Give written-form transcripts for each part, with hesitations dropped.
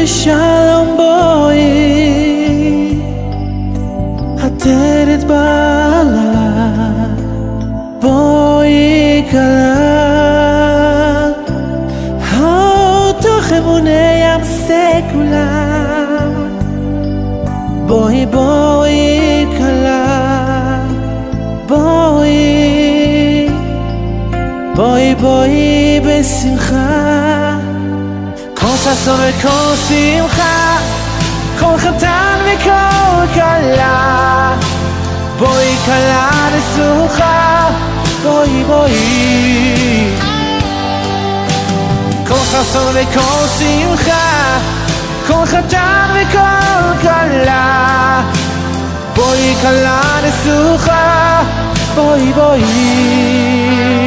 בשלום בואי, עטרת בעלה, בואי כלה, תוך אמוני ים סגולה, בואי בואי כלה, בואי, בואי בואי בשמחה, כל ששון וכל שמחה, כל חתן וכל כלה, בואי כלה נסוכה, בואי בואי, כל ששון וכל שמחה, כל חתן וכל כלה, בואי כלה נסוכה, בואי בואי.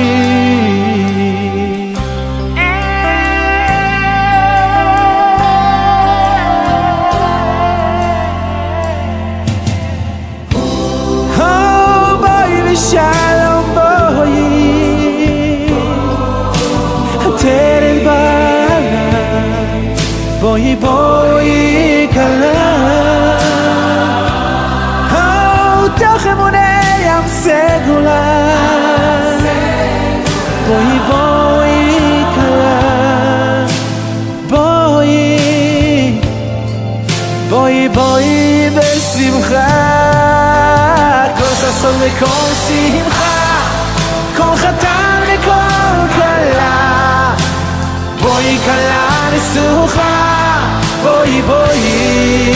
שלום בואי, עטרת בעלה, בואי בואי כלה, תוך אמוני ים סגולה, בואי בואי כלה, בואי, בואי בואי בשמחה, כל ששון וכל שמחה, כל חתן וכל כלה, בואי כלה נסוכה, בואי בואי,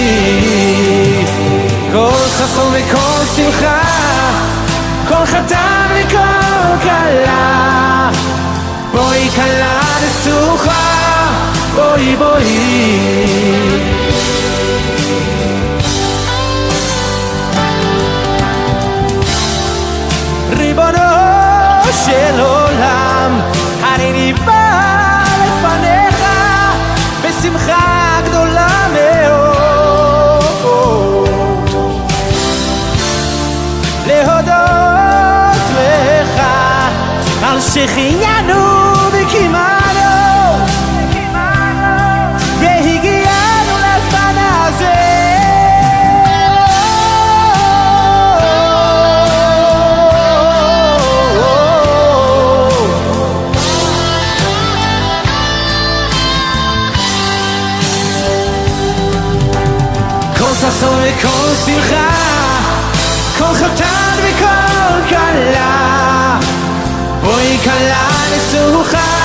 כל ששון וכל שמחה, כל חתן וכל כלה, בואי כלה נסוכה, בואי בואי. ריבונו של עולם, הריני בא לפניך בשמחה גדולה מאוד, להודות לך על שהחיינו וקיימנו והגיענו לזמן הזה. ששון וכל שמחה, כל חתן וכל כלה, בואי כלה נסוכה,